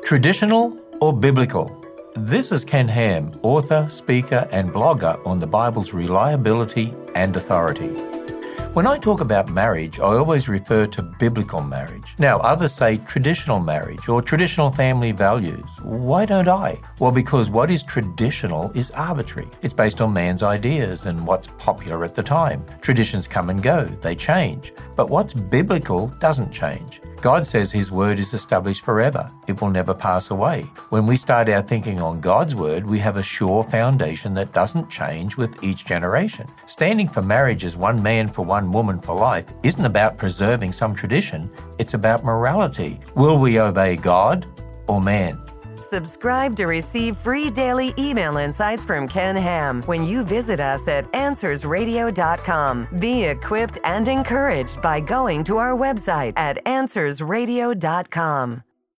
Traditional or biblical? This is Ken Ham, author, speaker, and blogger on the Bible's reliability and authority. When I talk about marriage, I always refer to biblical marriage. Now, others say traditional marriage or traditional family values. Why don't I? Well, because what is traditional is arbitrary. It's based on man's ideas and what's popular at the time. Traditions come and go, they change. But what's biblical doesn't change. God says His word is established forever. It will never pass away. When we start our thinking on God's word, we have a sure foundation that doesn't change with each generation. Standing for marriage as one man for one woman for life isn't about preserving some tradition. It's about morality. Will we obey God or man? Subscribe to receive free daily email insights from Ken Ham when you visit us at AnswersRadio.com. Be equipped and encouraged by going to our website at AnswersRadio.com.